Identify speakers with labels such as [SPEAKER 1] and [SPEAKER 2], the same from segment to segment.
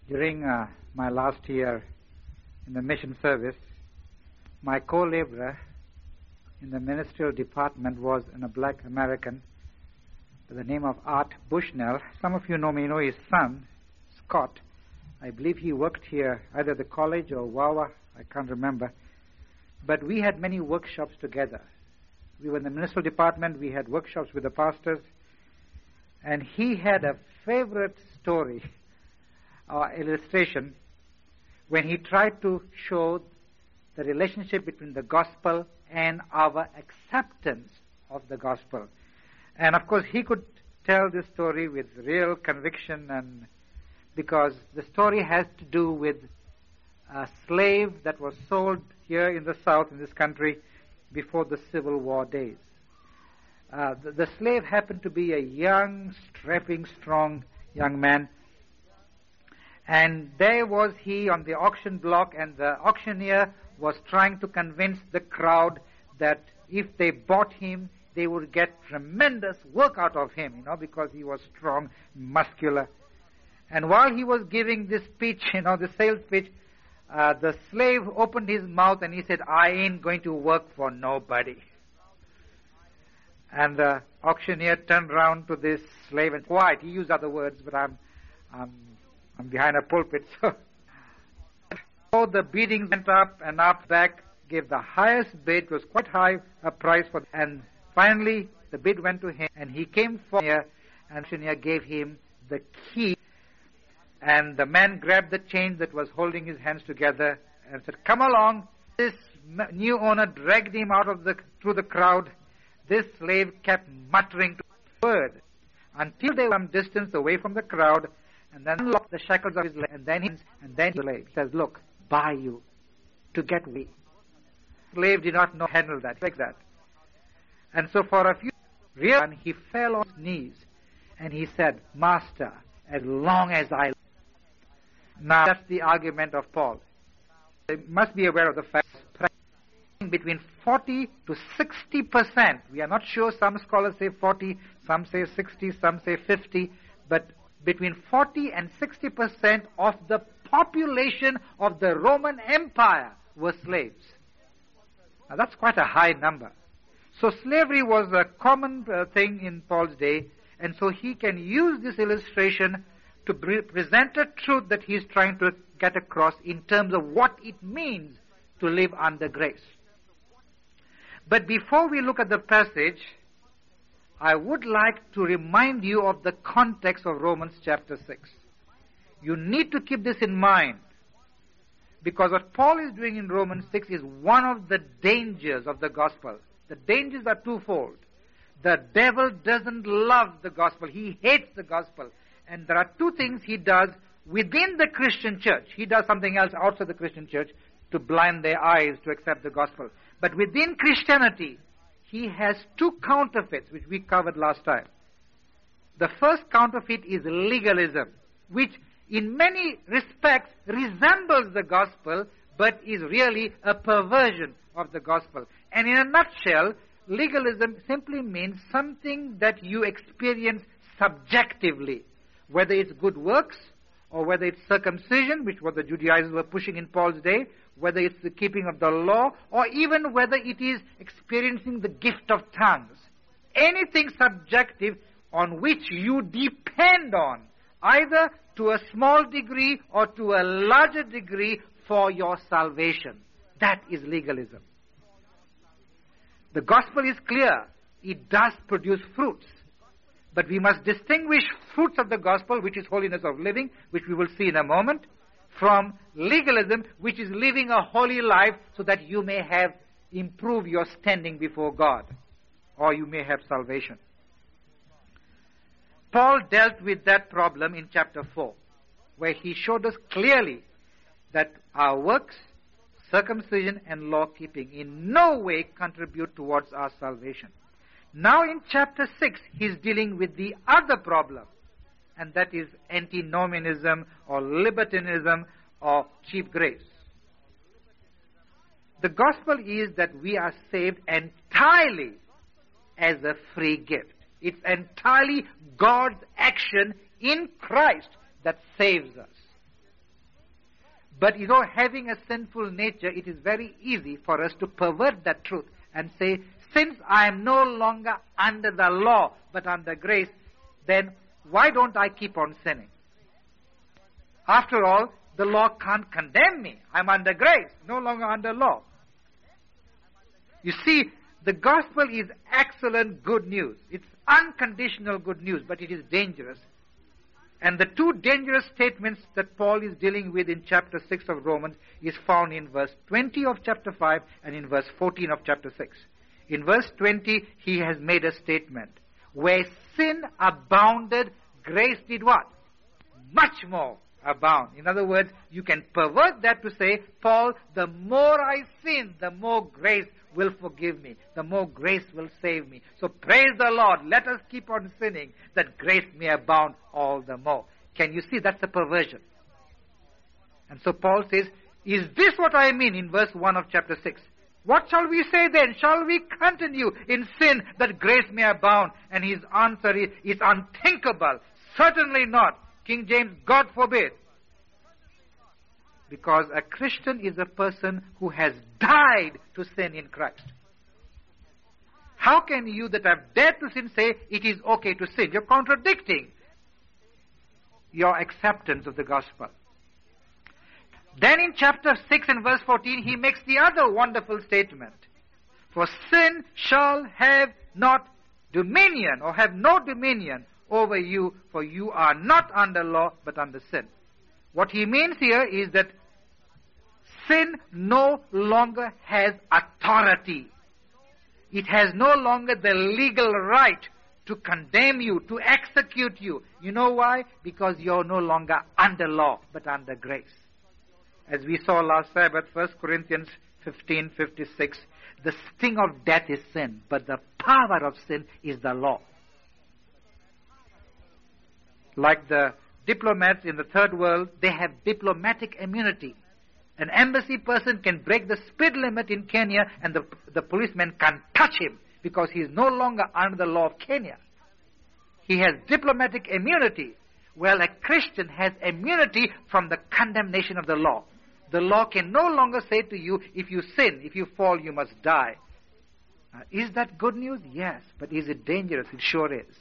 [SPEAKER 1] During my last year in the mission service, my co-laborer in the ministerial department was a black American by the name of Art Bushnell. Some of you know me, his son, Scott. I believe he worked here either at the college or Wawa, I can't remember. But we had many workshops together. We were in the ministerial department, we had workshops with the pastors, and he had a favorite story or illustration when he tried to show the relationship between the gospel and our acceptance of the gospel. And of course he could tell this story with real conviction, and because the story has to do with a slave that was sold here in the South, in this country, before the Civil War days. The slave happened to be a young, strapping, strong young man. And there was he on the auction block, and the auctioneer was trying to convince the crowd that if they bought him, they would get tremendous work out of him, because he was strong, muscular. And while he was giving this speech, the sales pitch, the slave opened his mouth and he said, "I ain't going to work for nobody." And the auctioneer turned round to this slave and quiet. He used other words, but I'm behind a pulpit, so the biddings went up and up. Back gave the highest bid. It was quite high a price for, and finally the bid went to him, and he came forward, and the auctioneer gave him the key. And the man grabbed the chain that was holding his hands together and said, "Come along." This new owner dragged him out of through the crowd. This slave kept muttering the word until they were some distance away from the crowd, and then unlocked the shackles of his leg, and then the leg says, "Look, buy you to get away." Slave did not know how to handle that, like that. And so for a few years, he fell on his knees, and he said, "Master, as long as I live." Now, that's the argument of Paul. You must be aware of the fact that between 40 to 60%, we are not sure, some scholars say 40, some say 60, some say 50, but between 40 and 60% of the population of the Roman Empire were slaves. Now, that's quite a high number. So slavery was a common thing in Paul's day, and so he can use this illustration to present a truth that he's trying to get across in terms of what it means to live under grace. But before we look at the passage, I would like to remind you of the context of Romans chapter 6. You need to keep this in mind, because what Paul is doing in Romans 6 is one of the dangers of the gospel. The dangers are twofold. The devil doesn't love the gospel. He hates the gospel. And there are two things he does within the Christian church. He does something else outside the Christian church to blind their eyes to accept the gospel. But within Christianity, he has two counterfeits, which we covered last time. The first counterfeit is legalism, which in many respects resembles the gospel, but is really a perversion of the gospel. And in a nutshell, legalism simply means something that you experience subjectively, whether it's good works, or whether it's circumcision, which what the Judaizers were pushing in Paul's day, whether it's the keeping of the law, or even whether it is experiencing the gift of tongues. Anything subjective on which you depend on, either to a small degree or to a larger degree for your salvation. That is legalism. The gospel is clear. It does produce fruits. But we must distinguish fruits of the gospel, which is holiness of living, which we will see in a moment, from legalism, which is living a holy life so that you may improve your standing before God, or you may have salvation. Paul dealt with that problem in chapter 4, where he showed us clearly that our works, circumcision, and law-keeping in no way contribute towards our salvation. Now in chapter 6, he's dealing with the other problem, and that is antinomianism or libertinism or cheap grace. The gospel is that we are saved entirely as a free gift. It's entirely God's action in Christ that saves us. But having a sinful nature, it is very easy for us to pervert that truth and say, since I am no longer under the law, but under grace, then why don't I keep on sinning? After all, the law can't condemn me. I'm under grace, no longer under law. You see, the gospel is excellent good news. It's unconditional good news, but it is dangerous. And the two dangerous statements that Paul is dealing with in chapter 6 of Romans is found in verse 20 of chapter 5 and in verse 14 of chapter 6. In verse 20, he has made a statement. Where sin abounded, grace did what? Much more abound. In other words, you can pervert that to say, Paul, the more I sin, the more grace will forgive me. The more grace will save me. So praise the Lord. Let us keep on sinning that grace may abound all the more. Can you see? That's a perversion. And so Paul says, is this what I mean in verse 1 of chapter 6? What shall we say then? Shall we continue in sin that grace may abound? And his answer is unthinkable. Certainly not. King James, God forbid. Because a Christian is a person who has died to sin in Christ. How can you that have dared to sin say it is okay to sin? You're contradicting your acceptance of the gospel. Then in chapter 6 and verse 14, he makes the other wonderful statement. For sin shall have not dominion, or have no dominion over you, for you are not under law, but under sin. What he means here is that sin no longer has authority. It has no longer the legal right to condemn you, to execute you. You know why? Because you're no longer under law, but under grace. As we saw last Sabbath, 1 Corinthians 15:56, the sting of death is sin, but the power of sin is the law. Like the diplomats in the third world, they have diplomatic immunity. An embassy person can break the speed limit in Kenya and the policeman can't touch him because he is no longer under the law of Kenya. He has diplomatic immunity. Well, a Christian has immunity from the condemnation of the law. The law can no longer say to you, if you sin, if you fall, you must die. Is that good news? Yes. But is it dangerous? It sure is.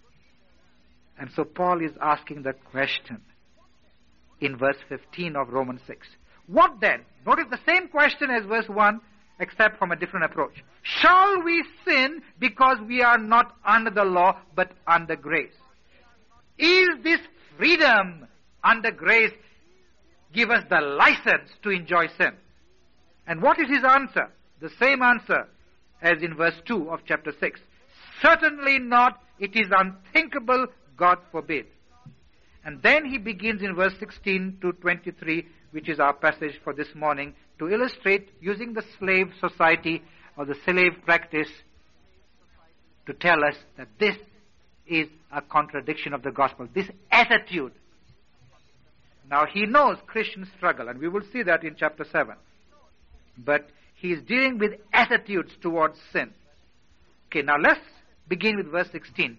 [SPEAKER 1] And so Paul is asking that question in verse 15 of Romans 6. What then? Notice the same question as verse 1, except from a different approach. Shall we sin because we are not under the law, but under grace? Is this freedom under grace give us the license to enjoy sin? And what is his answer? The same answer as in verse 2 of chapter 6. Certainly not. It is unthinkable. God forbid. And then he begins in verse 16 to 23, which is our passage for this morning, to illustrate using the slave society or the slave practice to tell us that this is a contradiction of the gospel, this attitude. Now he knows Christians struggle, and we will see that in chapter 7. But he is dealing with attitudes towards sin. Okay, now let's begin with verse 16.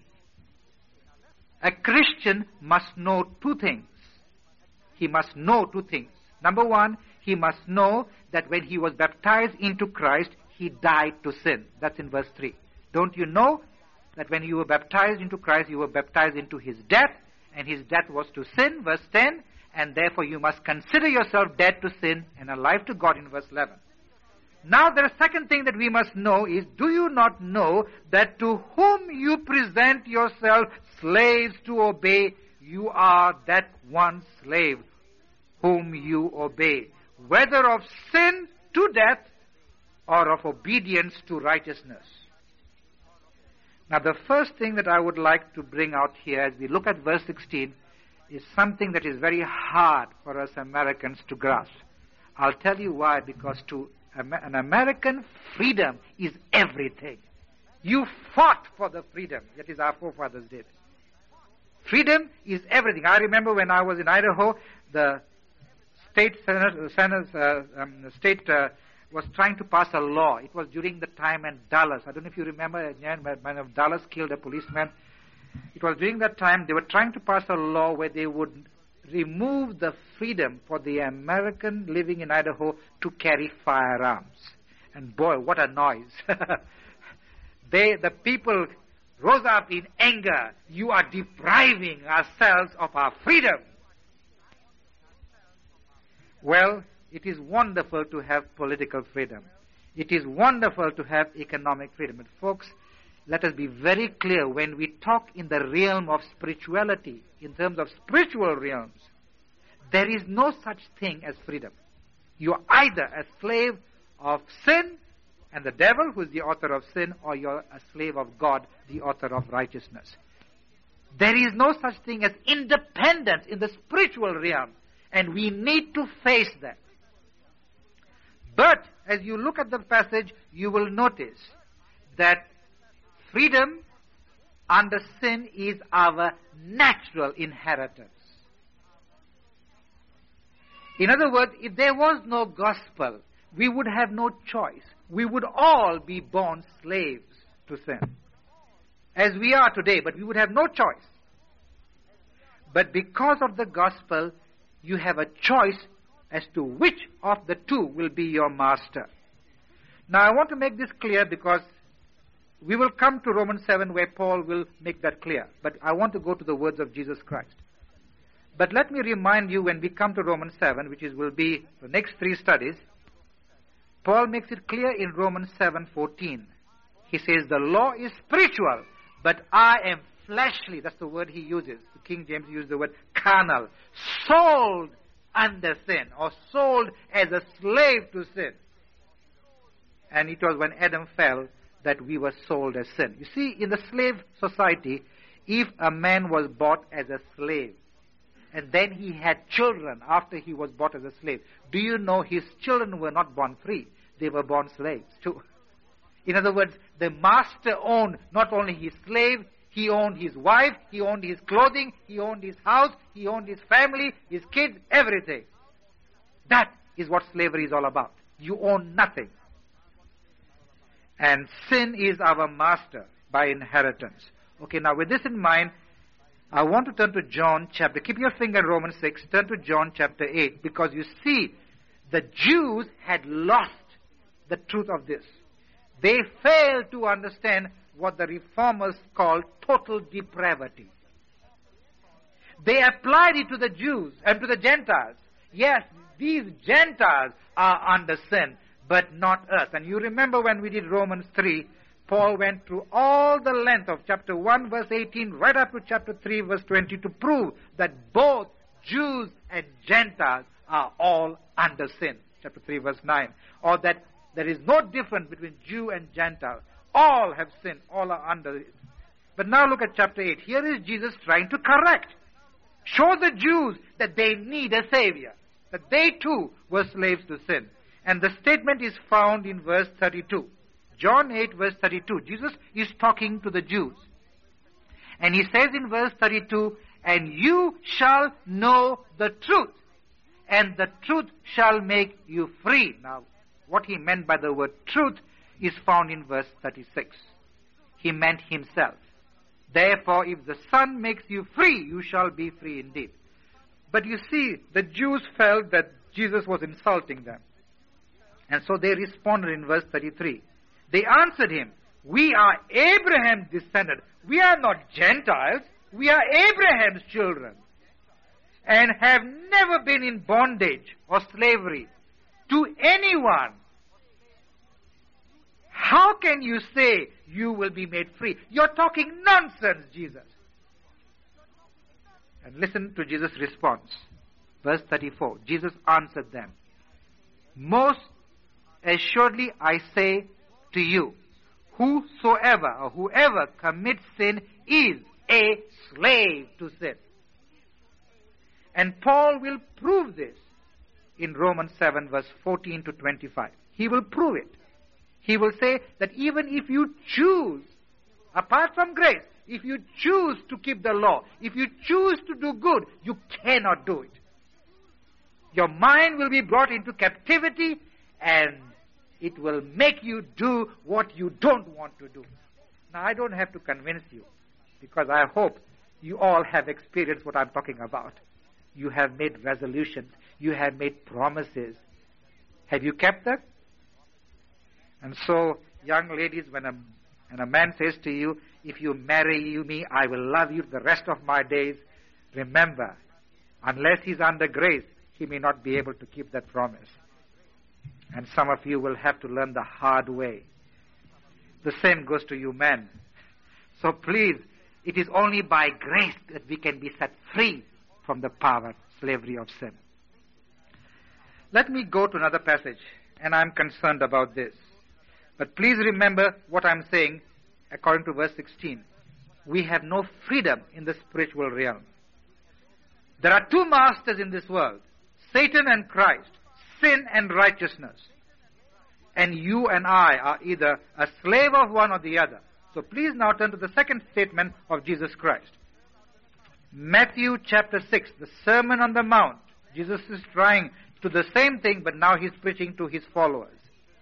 [SPEAKER 1] A Christian must know two things. He must know two things. Number one, he must know that when he was baptized into Christ, he died to sin. That's in verse 3. Don't you know that when you were baptized into Christ, you were baptized into his death, and his death was to sin, verse 10, and therefore you must consider yourself dead to sin and alive to God in verse 11. Now the second thing that we must know is, do you not know that to whom you present yourself slaves to obey, you are that one slave whom you obey, whether of sin to death or of obedience to righteousness? Now the first thing that I would like to bring out here as we look at verse 16 is something that is very hard for us Americans to grasp. I'll tell you why, because to an American, freedom is everything. You fought for the freedom, that is our forefathers did. Freedom is everything. I remember when I was in Idaho, the state was trying to pass a law. It was during the time in Dallas. I don't know if you remember when Dallas killed a policeman. It was during that time they were trying to pass a law where they would removed the freedom for the American living in Idaho to carry firearms. And boy, what a noise. The people rose up in anger. You are depriving ourselves of our freedom. Well, it is wonderful to have political freedom. It is wonderful to have economic freedom. But folks, let us be very clear when we talk in the realm of spirituality, in terms of spiritual realms, there is no such thing as freedom. You are either a slave of sin and the devil, who is the author of sin, or you're a slave of God, the author of righteousness. There is no such thing as independence in the spiritual realm, and we need to face that. But as you look at the passage, you will notice that freedom under sin is our natural inheritance. In other words, if there was no gospel, we would have no choice. We would all be born slaves to sin, as we are today, but we would have no choice. But because of the gospel, you have a choice as to which of the two will be your master. Now, I want to make this clear because we will come to Romans 7 where Paul will make that clear. But I want to go to the words of Jesus Christ. But let me remind you, when we come to Romans 7, which will be the next 3 studies, Paul makes it clear in Romans 7:14. He says, the law is spiritual, but I am fleshly. That's the word he uses. The King James used the word carnal. Sold under sin, or sold as a slave to sin. And it was when Adam fell that we were sold as sin. You see, in the slave society, if a man was bought as a slave, and then he had children after he was bought as a slave, do you know his children were not born free? They were born slaves too. In other words, the master owned not only his slave, he owned his wife, he owned his clothing, he owned his house, he owned his family, his kids, everything. That is what slavery is all about. You own nothing. And sin is our master by inheritance. Okay, now with this in mind, I want to turn to John chapter, keep your finger in Romans 6, turn to John chapter 8, because you see, the Jews had lost the truth of this. They failed to understand what the reformers called total depravity. They applied it to the Jews and to the Gentiles. Yes, these Gentiles are under sin, but not us. And you remember when we did Romans 3, Paul went through all the length of chapter 1 verse 18 right up to chapter 3 verse 20 to prove that both Jews and Gentiles are all under sin. Chapter 3 verse 9. Or that there is no difference between Jew and Gentile. All have sinned. All are under it. But now look at chapter 8. Here is Jesus trying to correct. Show the Jews that they need a Savior. That they too were slaves to sin. And the statement is found in verse 32. John 8 verse 32. Jesus is talking to the Jews. And he says in verse 32, and you shall know the truth, and the truth shall make you free. Now, what he meant by the word truth is found in verse 36. He meant himself. Therefore, if the Son makes you free, you shall be free indeed. But you see, the Jews felt that Jesus was insulting them. And so they responded in verse 33. They answered him, we are Abraham's descendant. We are not Gentiles. We are Abraham's children. And have never been in bondage or slavery to anyone. How can you say you will be made free? You're talking nonsense, Jesus. And listen to Jesus' response. Verse 34. Jesus answered them, most assuredly I say to you, whosoever or whoever commits sin is a slave to sin. And Paul will prove this in Romans 7 verse 14 to 25. He will prove it. He will say that even if you choose, apart from grace, if you choose to keep the law, if you choose to do good, you cannot do it. Your mind will be brought into captivity and it will make you do what you don't want to do. Now, I don't have to convince you, because I hope you all have experienced what I'm talking about. You have made resolutions. You have made promises. Have you kept that? And so, young ladies, when a man says to you, if you marry me, I will love you the rest of my days, remember, unless he's under grace, he may not be able to keep that promise. And some of you will have to learn the hard way. The same goes to you men. So please, it is only by grace that we can be set free from the power, slavery of sin. Let me go to another passage, and I'm concerned about this. But please remember what I'm saying according to verse 16. We have no freedom in the spiritual realm. There are two masters in this world, Satan and Christ, sin and righteousness. And you and I are either a slave of one or the other. So please now turn to the second statement of Jesus Christ. Matthew chapter 6, the Sermon on the Mount. Jesus is trying to do the same thing, but now he's preaching to his followers.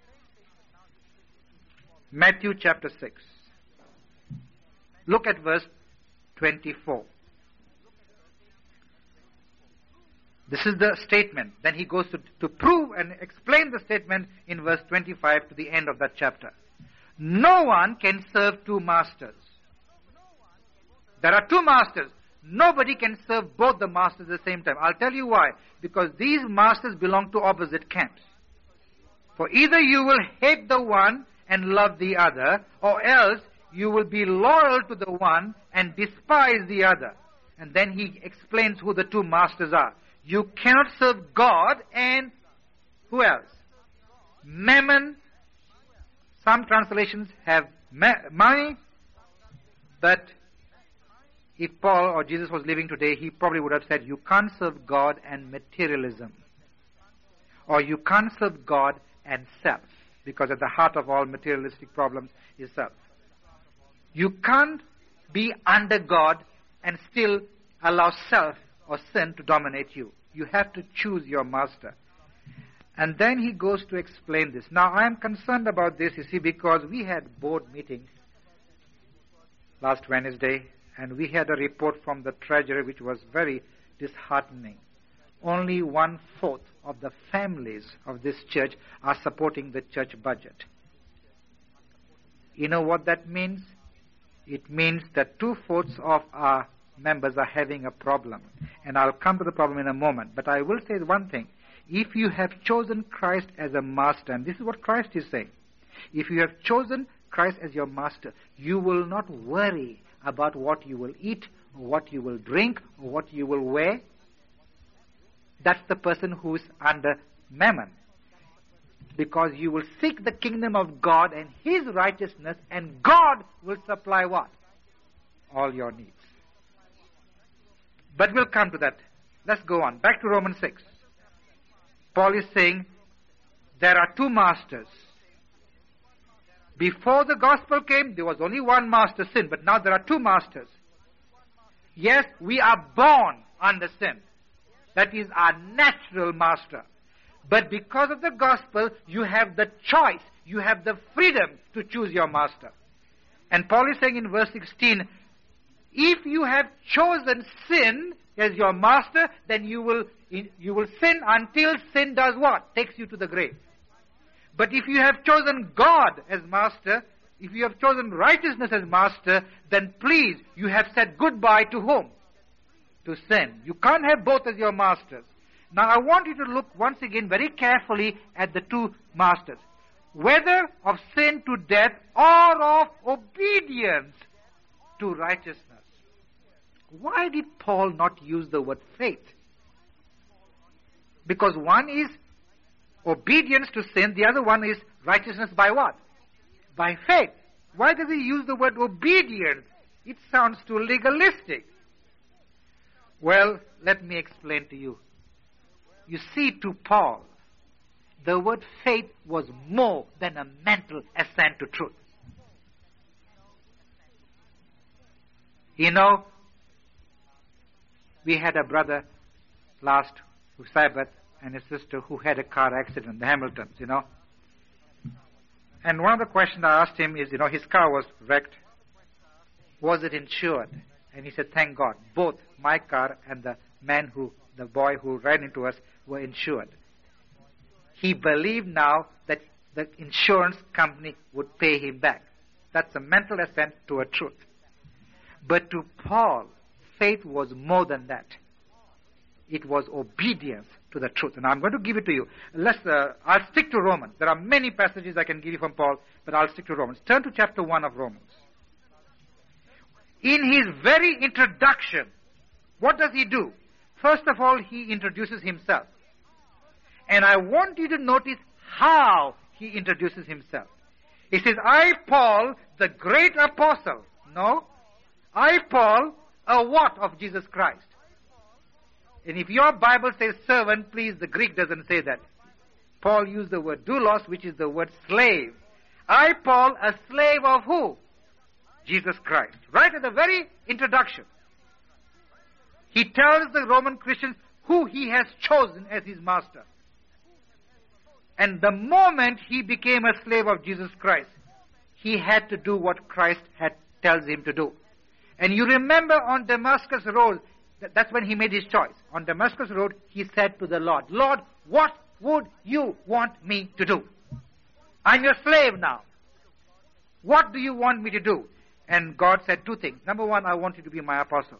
[SPEAKER 1] Matthew chapter 6. Look at verse 24. This is the statement. Then he goes to prove and explain the statement in verse 25 to the end of that chapter. No one can serve two masters. There are two masters. Nobody can serve both the masters at the same time. I'll tell you why. Because these masters belong to opposite camps. For either you will hate the one and love the other, or else you will be loyal to the one and despise the other. And then he explains who the two masters are. You cannot serve God and who else? Mammon. Some translations have money, but if Paul or Jesus was living today, he probably would have said, you can't serve God and materialism. Or you can't serve God and self, because at the heart of all materialistic problems is self. You can't be under God and still allow self or sin to dominate you. You have to choose your master. And then he goes to explain this. Now, I am concerned about this, you see, because we had board meetings last Wednesday, and we had a report from the treasurer which was very disheartening. Only 1/4 of the families of this church are supporting the church budget. You know what that means? It means that 2/4 of our members are having a problem. And I'll come to the problem in a moment. But I will say one thing. If you have chosen Christ as a master, and this is what Christ is saying, if you have chosen Christ as your master, you will not worry about what you will eat, or what you will drink, or what you will wear. That's the person who's under mammon. Because you will seek the kingdom of God and His righteousness, and God will supply what? All your needs. But we'll come to that. Let's go on. Back to Romans 6. Paul is saying there are two masters. Before the gospel came, there was only one master, sin, but now there are two masters. Yes, we are born under sin. That is our natural master. But because of the gospel, you have the choice, you have the freedom to choose your master. And Paul is saying in verse 16, if you have chosen sin as your master, then you will sin until sin does what? Takes you to the grave. But if you have chosen God as master, if you have chosen righteousness as master, then please, you have said goodbye to whom? To sin. You can't have both as your masters. Now I want you to look once again very carefully at the two masters. Whether of sin to death or of obedience to righteousness. Why did Paul not use the word faith? Because one is obedience to sin, the other one is righteousness by what? By faith. Why does he use the word obedience? It sounds too legalistic. Well, let me explain to you. You see, to Paul, the word faith was more than a mental assent to truth. You know, we had a brother last Sabbath and a sister who had a car accident, the Hamiltons, you know. And one of the questions I asked him is, you know, his car was wrecked. Was it insured? And he said, thank God, both my car and the man who the boy who ran into us, were insured. He believed now that the insurance company would pay him back. That's a mental assent to a truth. But to Paul, faith was more than that. It was obedience to the truth. And I'm going to give it to you. I'll stick to Romans. There are many passages I can give you from Paul, but I'll stick to Romans. Turn to chapter 1 of Romans. In his very introduction, what does he do? First of all, he introduces himself. And I want you to notice how he introduces himself. He says, I, Paul, the great apostle. No. I, Paul, a what of Jesus Christ? And if your Bible says servant, please, the Greek doesn't say that. Paul used the word doulos, which is the word slave. I, Paul, a slave of who? Jesus Christ. Right at the very introduction. He tells the Roman Christians who he has chosen as his master. And the moment he became a slave of Jesus Christ, he had to do what Christ tells him to do. And you remember on Damascus Road, that's when he made his choice. On Damascus Road, he said to the Lord, Lord, what would you want me to do? I'm your slave now. What do you want me to do? And God said two things. Number one, I want you to be my apostle.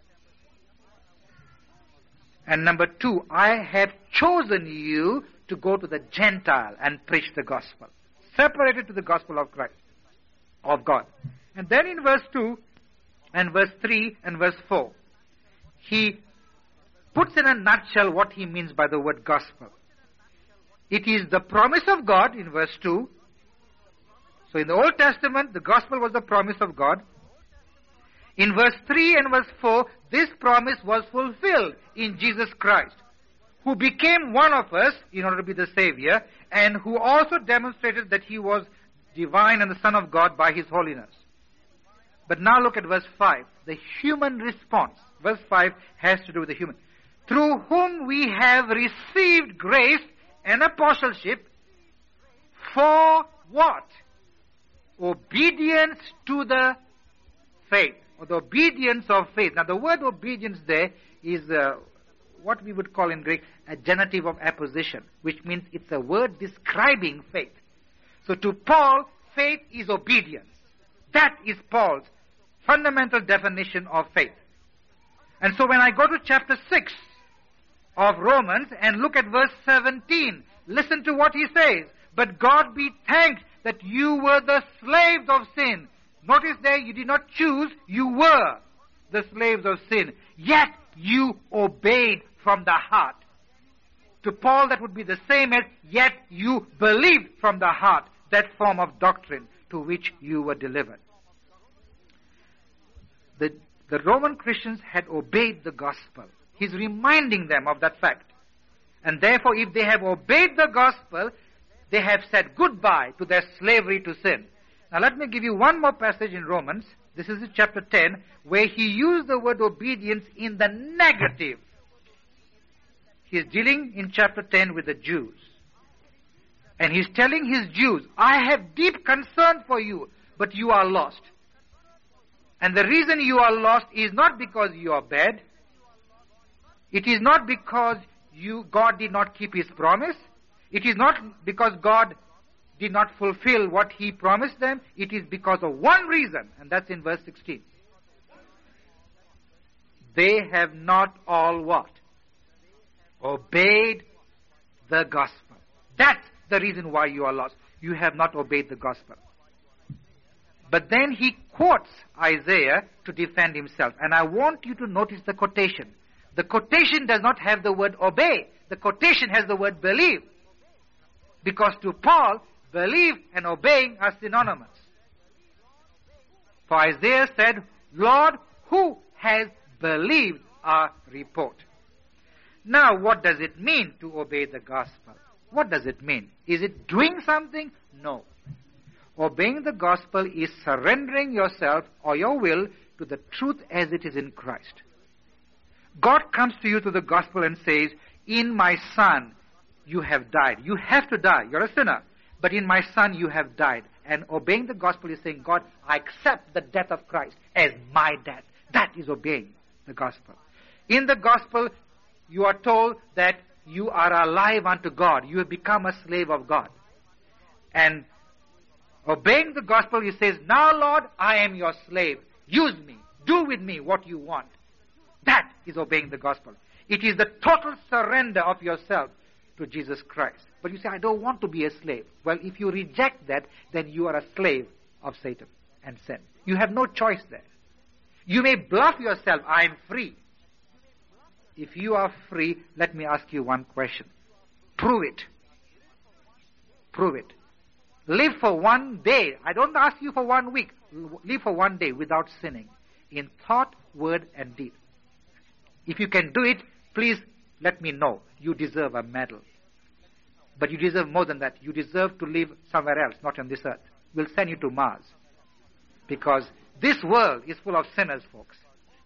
[SPEAKER 1] And number two, I have chosen you to go to the Gentile and preach the gospel. Separated to the gospel of Christ, of God. And then in verse 2 and verse 3 and verse 4, he puts in a nutshell what he means by the word gospel. It is the promise of God in verse 2. So in the Old Testament, the gospel was the promise of God. In verse 3 and verse 4, this promise was fulfilled in Jesus Christ, who became one of us in order to be the Savior, and who also demonstrated that he was divine and the Son of God by his holiness. But now look at verse 5, the human response. Verse 5 has to do with the human. Through whom we have received grace and apostleship for what? Obedience to the faith, or the obedience of faith. Now the word obedience there is what we would call in Greek a genitive of apposition, which means it's a word describing faith. So to Paul, faith is obedience. That is Paul's fundamental definition of faith. And so when I go to chapter 6 of Romans and look at verse 17, listen to what he says. But God be thanked that you were the slaves of sin. Notice there, you did not choose, you were the slaves of sin. Yet you obeyed from the heart. To Paul, that would be the same as, yet you believed from the heart that form of doctrine to which you were delivered. The Roman Christians had obeyed the gospel. He's reminding them of that fact. And therefore, if they have obeyed the gospel, they have said goodbye to their slavery to sin. Now let me give you one more passage in Romans. This is in chapter 10, where he used the word obedience in the negative. He is dealing in chapter 10 with the Jews. And he's telling his Jews, I have deep concern for you, but you are lost. And the reason you are lost is not because you are bad. It is not because God did not keep his promise. It is not because God did not fulfill what he promised them. It is because of one reason, and that's in verse 16. They have not all what? Obeyed the gospel. That's the reason why you are lost. You have not obeyed the gospel. But then he quotes Isaiah to defend himself. And I want you to notice the quotation. The quotation does not have the word obey. The quotation has the word believe. Because to Paul, believe and obeying are synonymous. For Isaiah said, Lord, who has believed our report? Now, what does it mean to obey the gospel? What does it mean? Is it doing something? No. Obeying the gospel is surrendering yourself or your will to the truth as it is in Christ. God comes to you through the gospel and says, in my Son, you have died. You have to die. You're a sinner. But in my Son, you have died. And obeying the gospel is saying, God, I accept the death of Christ as my death. That is obeying the gospel. In the gospel, you are told that you are alive unto God. You have become a slave of God. And obeying the gospel, he says, now Lord, I am your slave. Use me. Do with me what you want. That is obeying the gospel. It is the total surrender of yourself to Jesus Christ. But you say, I don't want to be a slave. Well, if you reject that, then you are a slave of Satan and sin. You have no choice there. You may bluff yourself, I am free. If you are free, let me ask you one question. Prove it. Prove it. Live for one day. I don't ask you for 1 week. Live for 1 day without sinning. In thought, word, and deed. If you can do it, please let me know. You deserve a medal. But you deserve more than that. You deserve to live somewhere else, not on this earth. We'll send you to Mars. Because this world is full of sinners, folks.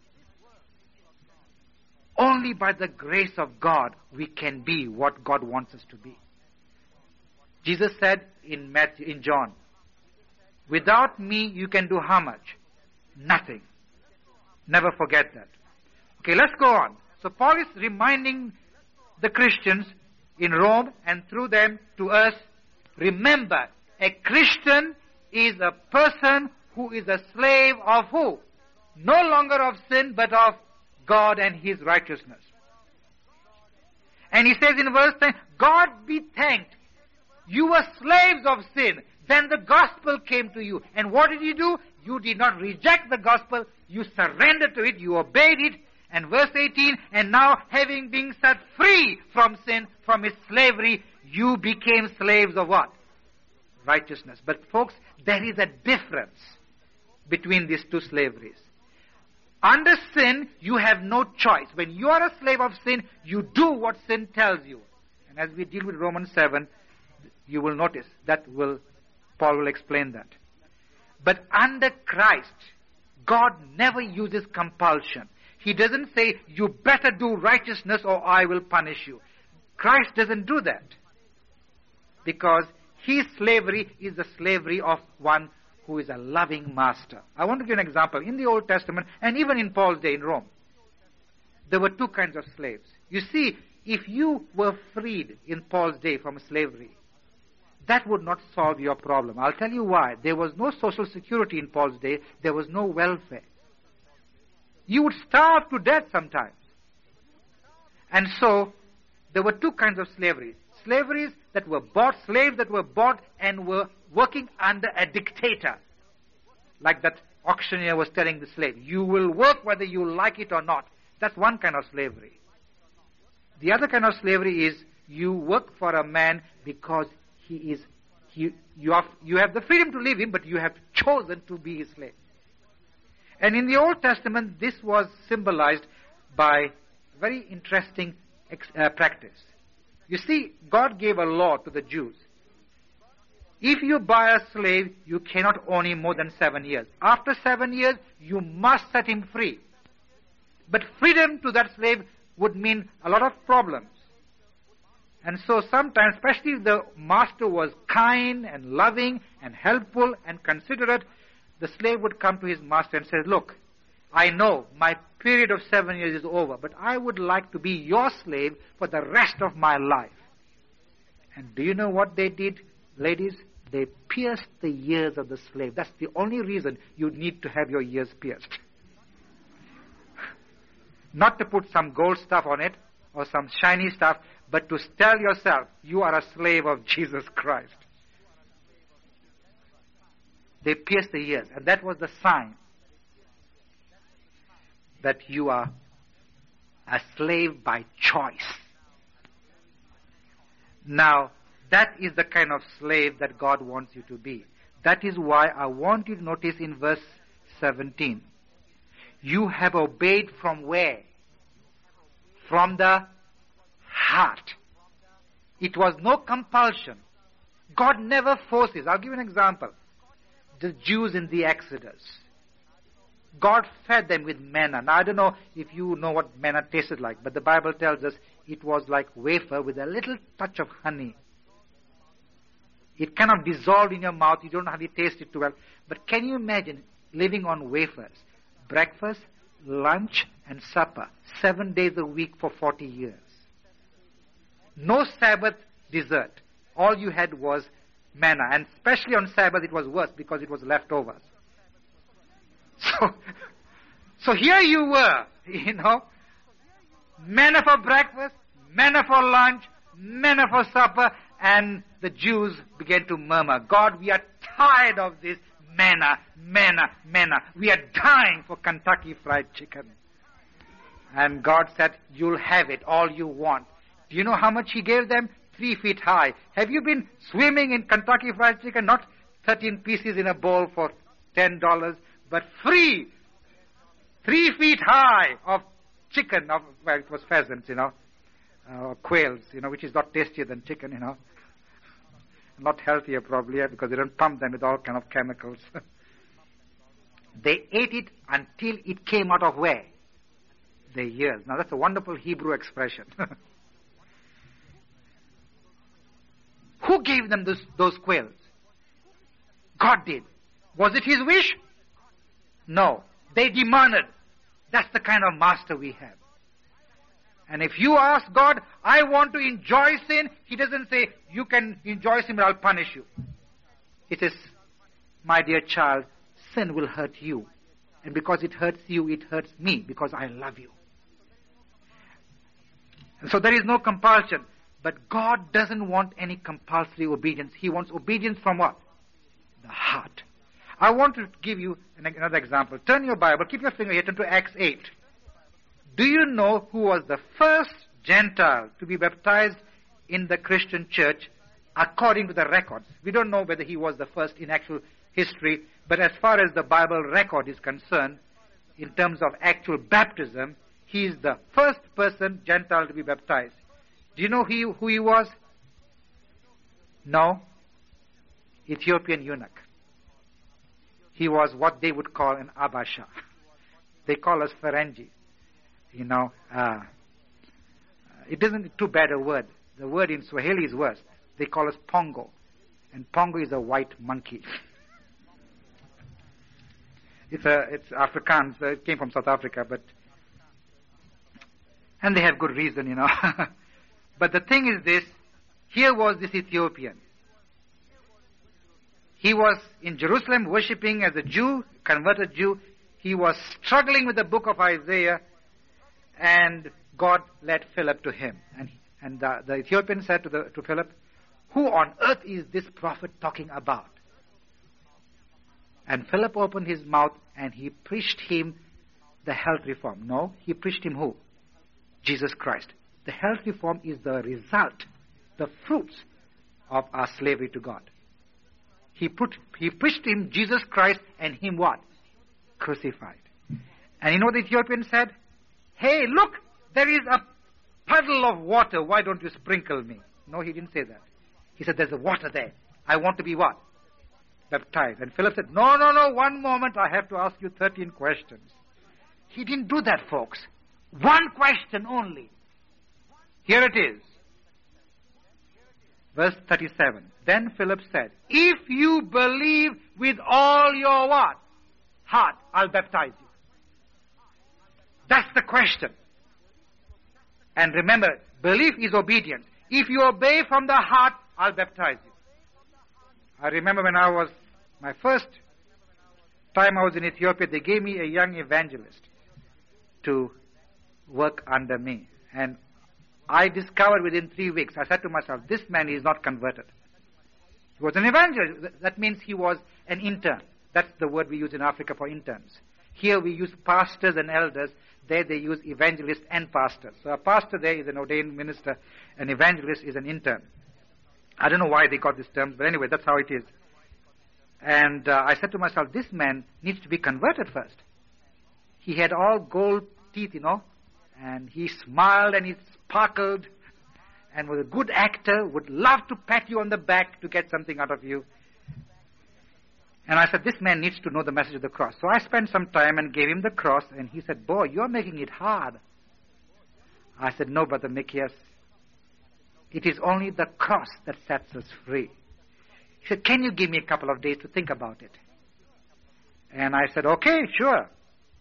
[SPEAKER 1] Only by the grace of God we can be what God wants us to be. Jesus said in John, without me you can do how much? Nothing. Never forget that. Okay, let's go on. So Paul is reminding the Christians in Rome and through them to us, remember, a Christian is a person who is a slave of who? No longer of sin, but of God and His righteousness. And he says in verse 10, God be thanked. You were slaves of sin. Then the gospel came to you. And what did you do? You did not reject the gospel. You surrendered to it. You obeyed it. And verse 18, and now having been set free from sin, from its slavery, you became slaves of what? Righteousness. But folks, there is a difference between these two slaveries. Under sin, you have no choice. When you are a slave of sin, you do what sin tells you. And as we deal with Romans 7, you will notice Paul will explain that. But under Christ, God never uses compulsion. He doesn't say, you better do righteousness or I will punish you. Christ doesn't do that. Because his slavery is the slavery of one who is a loving master. I want to give an example. In the Old Testament, and even in Paul's day in Rome, there were two kinds of slaves. You see, if you were freed in Paul's day from slavery, that would not solve your problem. I'll tell you why. There was no social security in Paul's day. There was no welfare. You would starve to death sometimes. And so, there were two kinds of slavery. Slaves that were bought and were working under a dictator. Like that auctioneer was telling the slave, you will work whether you like it or not. That's one kind of slavery. The other kind of slavery is you work for a man because you have the freedom to leave him, but you have chosen to be his slave. And in the Old Testament, this was symbolized by very interesting practice. You see, God gave a law to the Jews. If you buy a slave, you cannot own him more than 7 years. After 7 years, you must set him free. But freedom to that slave would mean a lot of problems. And so sometimes, especially if the master was kind and loving and helpful and considerate, the slave would come to his master and say, look, I know my period of 7 years is over, but I would like to be your slave for the rest of my life. And do you know what they did, ladies? They pierced the ears of the slave. That's the only reason you need to have your ears pierced. Not to put some gold stuff on it or some shiny stuff, but to tell yourself you are a slave of Jesus Christ. They pierced the ears, and that was the sign that you are a slave by choice. Now, that is the kind of slave that God wants you to be. That is why I want you to notice in verse 17. You have obeyed from where? From the heart. It was no compulsion. God never forces. I'll give you an example. The Jews in the Exodus. God fed them with manna. Now, I don't know if you know what manna tasted like, but the Bible tells us it was like wafer with a little touch of honey. It cannot dissolve in your mouth. You don't hardly taste it too well. But can you imagine living on wafers? Breakfast, lunch and supper, 7 days a week for 40 years. No Sabbath dessert. All you had was manna. And especially on Sabbath it was worse because it was leftovers. So here you were, manna for breakfast, manna for lunch, manna for supper, and the Jews began to murmur, God, we are tired of this manna, manna, manna. We are dying for Kentucky Fried Chicken. And God said, you'll have it, all you want. Do you know how much He gave them? 3 feet high. Have you been swimming in Kentucky Fried Chicken? Not 13 pieces in a bowl for $10, but free. 3 feet high of chicken, well, it was pheasants, or quails, which is not tastier than chicken, Not healthier probably, because they don't pump them with all kind of chemicals. They ate it until it came out of where? Their ears. Now that's a wonderful Hebrew expression. Who gave them those quails? God did. Was it His wish? No. They demanded. That's the kind of master we have. And if you ask God, I want to enjoy sin, He doesn't say, you can enjoy sin, but I'll punish you. He says, my dear child, sin will hurt you. And because it hurts you, it hurts me, because I love you. And so there is no compulsion. But God doesn't want any compulsory obedience. He wants obedience from what? The heart. I want to give you another example. Turn your Bible, keep your finger here, turn to Acts 8. Do you know who was the first Gentile to be baptized in the Christian church according to the records? We don't know whether he was the first in actual history, but as far as the Bible record is concerned, in terms of actual baptism, he is the first person, Gentile, to be baptized. Do you know who he was? No. Ethiopian eunuch. He was what they would call an Abasha. They call us Ferengi. It isn't too bad a word. The word in Swahili is worse. They call us Pongo. And Pongo is a white monkey. It's Afrikaans. It came from South Africa, and they have good reason, But the thing is this, here was this Ethiopian. He was in Jerusalem worshipping as a Jew, converted Jew. He was struggling with the book of Isaiah, and God led Philip to him. And the Ethiopian said to Philip, who on earth is this prophet talking about? And Philip opened his mouth and he preached him the health reform. No, he preached him who? Jesus Christ. The health reform is the result, the fruits of our slavery to God. He preached him Jesus Christ and him what? Crucified. And you know what the Ethiopian said? Hey, look, there is a puddle of water. Why don't you sprinkle me? No, he didn't say that. He said, there's a water there. I want to be what? Baptized. And Philip said, no, one moment. I have to ask you 13 questions. He didn't do that, folks. One question only. Here it is. Verse 37. Then Philip said, if you believe with all your what? Heart, I'll baptize you. That's the question. And remember, belief is obedience. If you obey from the heart, I'll baptize you. I remember when my first time I was in Ethiopia, they gave me a young evangelist to work under me. And I discovered within 3 weeks, I said to myself, this man is not converted. He was an evangelist. That means he was an intern. That's the word we use in Africa for interns. Here we use pastors and elders. There they use evangelists and pastors. So a pastor there is an ordained minister. An evangelist is an intern. I don't know why they got these terms, but anyway, that's how it is. And I said to myself, this man needs to be converted first. He had all gold teeth, and he smiled and he sparkled and was a good actor, would love to pat you on the back to get something out of you. And I said, this man needs to know the message of the cross. So I spent some time and gave him the cross, and he said, boy, you're making it hard. I said, no, Brother Mikias, it is only the cross that sets us free. He said, can you give me a couple of days to think about it? And I said, okay, sure.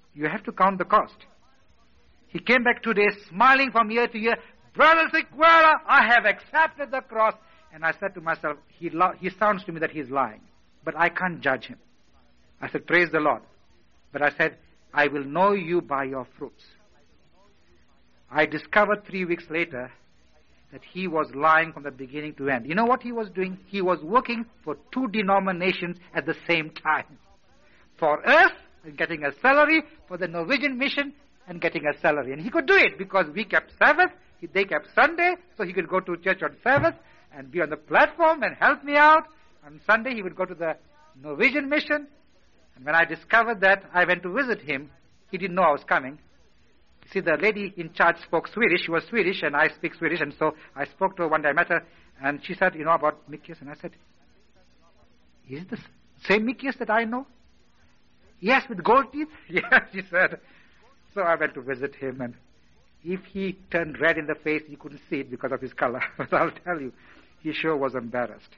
[SPEAKER 1] You have to count the cost. He came back 2 days smiling from ear to ear. Brother Sequeira, I have accepted the cross. And I said to myself, he sounds to me that he's lying. But I can't judge him. I said, praise the Lord. But I said, I will know you by your fruits. I discovered 3 weeks later that he was lying from the beginning to end. You know what he was doing? He was working for 2 denominations at the same time. For us, getting a salary, for the Norwegian mission, and getting a salary. And he could do it because we kept Sabbath, they kept Sunday, so he could go to church on Sabbath and be on the platform and help me out. On Sunday, he would go to the Norwegian mission. And when I discovered that, I went to visit him. He didn't know I was coming. See, the lady in charge spoke Swedish. She was Swedish, and I speak Swedish. And so I spoke to her one day. I met her, and she said, about Mickius. And I said, is it the same Mickius that I know? Yes, with gold teeth? Yes, she said. So I went to visit him, and if he turned red in the face, you couldn't see it because of his color. But I'll tell you, he sure was embarrassed.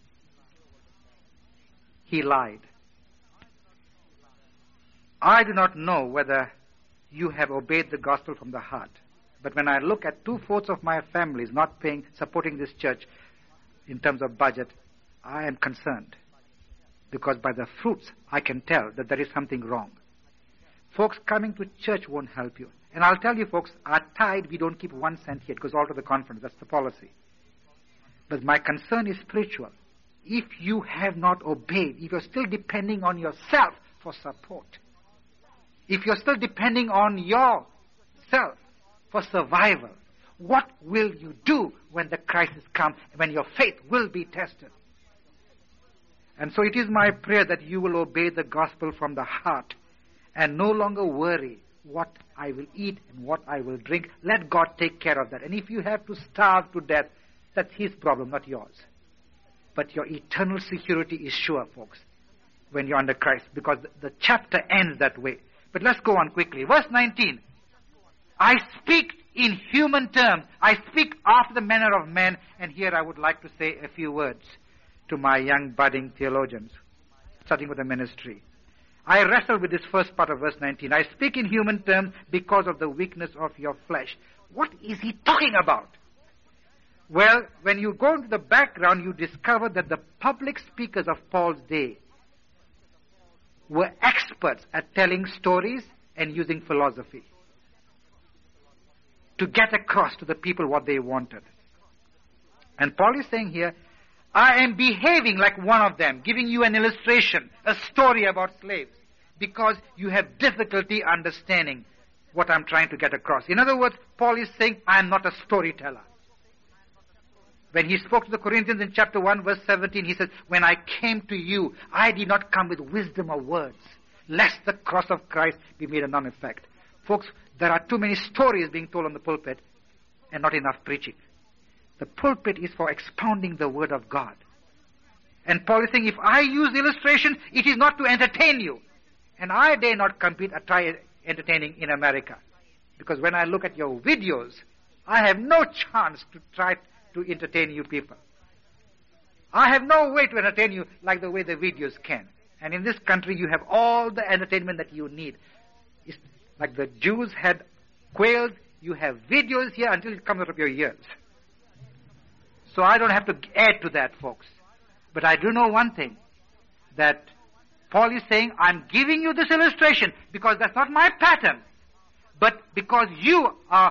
[SPEAKER 1] He lied. I do not know whether you have obeyed the gospel from the heart. But when I look at 2/4 of my family is not supporting this church in terms of budget, I am concerned. Because by the fruits, I can tell that there is something wrong. Folks, coming to church won't help you. And I'll tell you, folks, our tithe, we don't keep 1 cent here. It goes all to the conference. That's the policy. But my concern is spiritual. If you have not obeyed, if you're still depending on yourself for support, if you're still depending on yourself for survival, what will you do when the crisis comes, when your faith will be tested? And so it is my prayer that you will obey the gospel from the heart and no longer worry what I will eat and what I will drink. Let God take care of that. And if you have to starve to death, that's his problem, not yours. But your eternal security is sure, folks, when you're under Christ, because the chapter ends that way. But let's go on quickly. Verse 19. I speak in human terms. I speak after the manner of men. And here I would like to say a few words to my young budding theologians, starting with the ministry. I wrestle with this first part of verse 19. I speak in human terms because of the weakness of your flesh. What is he talking about? Well, when you go into the background, you discover that the public speakers of Paul's day were experts at telling stories and using philosophy to get across to the people what they wanted. And Paul is saying here, I am behaving like one of them, giving you an illustration, a story about slaves, because you have difficulty understanding what I'm trying to get across. In other words, Paul is saying, I am not a storyteller. When he spoke to the Corinthians in chapter 1, verse 17, he says, when I came to you, I did not come with wisdom of words, lest the cross of Christ be made a non-effect. Folks, there are too many stories being told on the pulpit and not enough preaching. The pulpit is for expounding the word of God. And Paul is saying, if I use illustration, it is not to entertain you. And I dare not compete or try entertaining in America. Because when I look at your videos, I have no chance to try to entertain you people. I have no way to entertain you like the way the videos can. And in this country, you have all the entertainment that you need. It's like the Jews had quails, you have videos here until it comes out of your ears. So I don't have to add to that, folks. But I do know one thing, that Paul is saying, I'm giving you this illustration because that's not my pattern, but because you are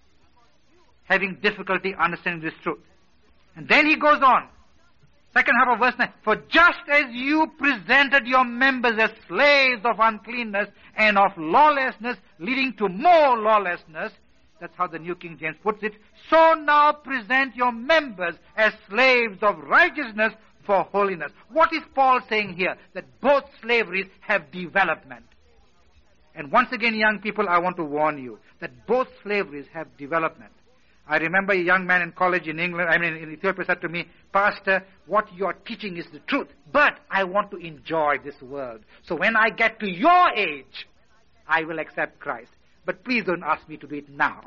[SPEAKER 1] having difficulty understanding this truth. And then he goes on, second half of verse 9, for just as you presented your members as slaves of uncleanness and of lawlessness, leading to more lawlessness, that's how the New King James puts it, so now present your members as slaves of righteousness for holiness. What is Paul saying here? That both slaveries have development. And once again, young people, I want to warn you that both slaveries have development. I remember a young man in college in England, in Ethiopia, said to me, Pastor, what you are teaching is the truth, but I want to enjoy this world. So when I get to your age, I will accept Christ. But please don't ask me to do it now.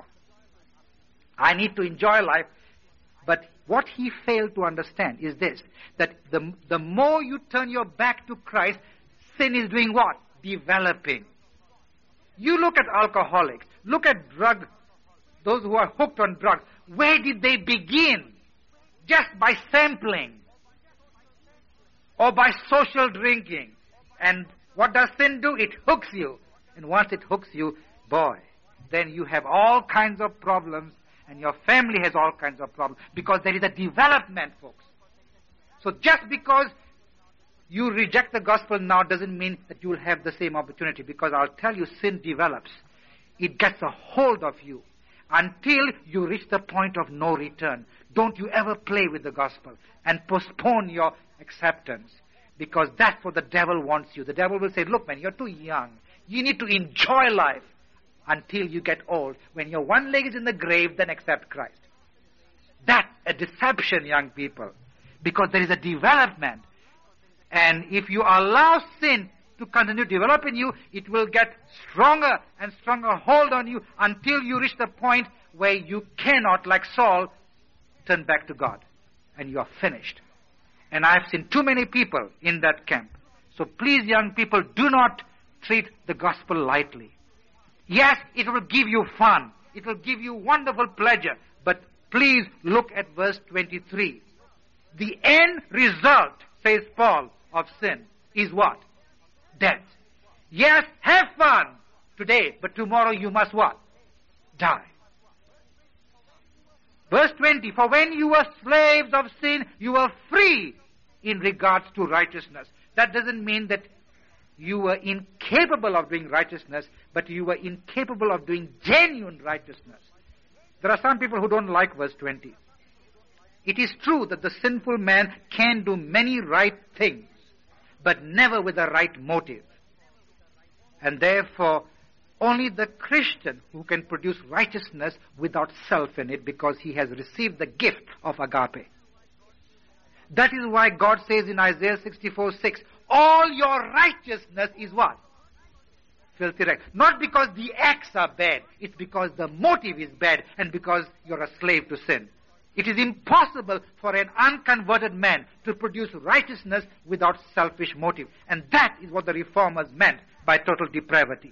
[SPEAKER 1] I need to enjoy life. But what he failed to understand is this, that the more you turn your back to Christ, sin is doing what? Developing. You look at alcoholics, look at those who are hooked on drugs. Where did they begin? Just by sampling or by social drinking. And what does sin do? It hooks you. And once it hooks you, boy, then you have all kinds of problems, and your family has all kinds of problems, because there is a development, folks. So just because you reject the gospel now doesn't mean that you will have the same opportunity, because I'll tell you, sin develops. It gets a hold of you until you reach the point of no return. Don't you ever play with the gospel and postpone your acceptance, because that's what the devil wants you. The devil will say, look, man, you're too young. You need to enjoy life until you get old. When your one leg is in the grave, then accept Christ. That's a deception, young people, because there is a development. And if you allow sin to continue to develop in you, it will get stronger and stronger hold on you until you reach the point where you cannot, like Saul, turn back to God. And you are finished. And I've seen too many people in that camp. So please, young people, do not treat the gospel lightly. Yes, it will give you fun. It will give you wonderful pleasure. But please look at verse 23. The end result, says Paul, of sin is what? Death. Yes, have fun today, but tomorrow you must what? Die. Verse 20, for when you were slaves of sin, you were free in regards to righteousness. That doesn't mean that you were incapable of doing righteousness, but you were incapable of doing genuine righteousness. There are some people who don't like verse 20. It is true that the sinful man can do many right things, but never with the right motive. And therefore, only the Christian who can produce righteousness without self in it, because he has received the gift of agape. That is why God says in Isaiah 64:6, all your righteousness is what? Filthy rags. Not because the acts are bad, it's because the motive is bad and because you're a slave to sin. It is impossible for an unconverted man to produce righteousness without selfish motive. And that is what the reformers meant by total depravity.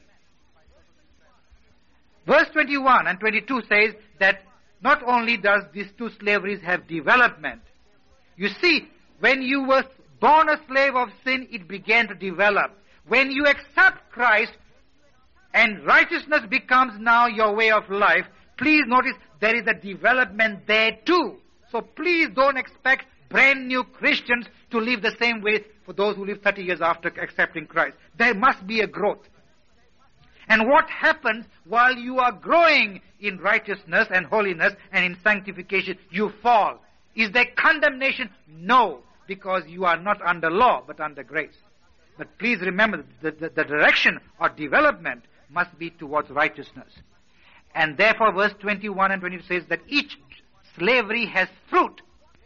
[SPEAKER 1] Verse 21 and 22 says that not only does these two slaveries have development. You see, when you were born a slave of sin, it began to develop. When you accept Christ and righteousness becomes now your way of life, please notice there is a development there too. So please don't expect brand new Christians to live the same way for those who live 30 years after accepting Christ. There must be a growth. And what happens while you are growing in righteousness and holiness and in sanctification? You fall. Is there condemnation? No, because you are not under law but under grace. But please remember the direction or development must be towards righteousness. And therefore verse 21 and 22 says that each slavery has fruit.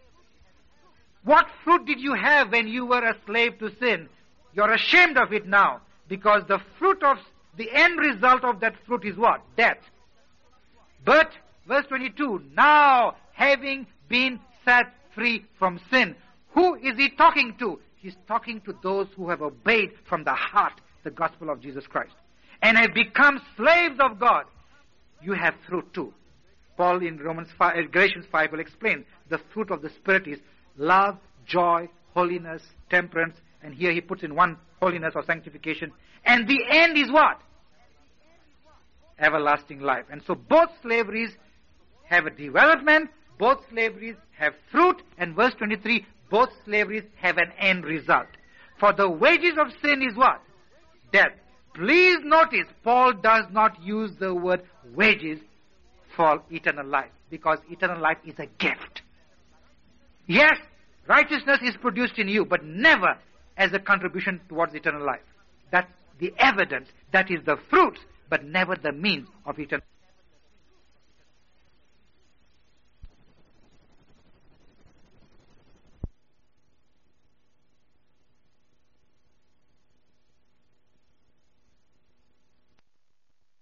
[SPEAKER 1] What fruit did you have when you were a slave to sin? You're ashamed of it now, because the fruit of the end result of that fruit is what? Death. But verse 22, now having been set free from sin, who is he talking to? He's talking to those who have obeyed from the heart the gospel of Jesus Christ and have become slaves of God. You have fruit too. Paul in Galatians 5 will explain the fruit of the Spirit is love, joy, holiness, temperance, and here he puts in one, holiness or sanctification. And the end is what? Everlasting life. And so both slaveries have a development, both slaveries have fruit, and verse 23, both slaveries have an end result. For the wages of sin is what? Death. Please notice, Paul does not use the word wages for eternal life, because eternal life is a gift. Yes, righteousness is produced in you, but never as a contribution towards eternal life. That's the evidence. That is the fruits, but never the means of eternal life.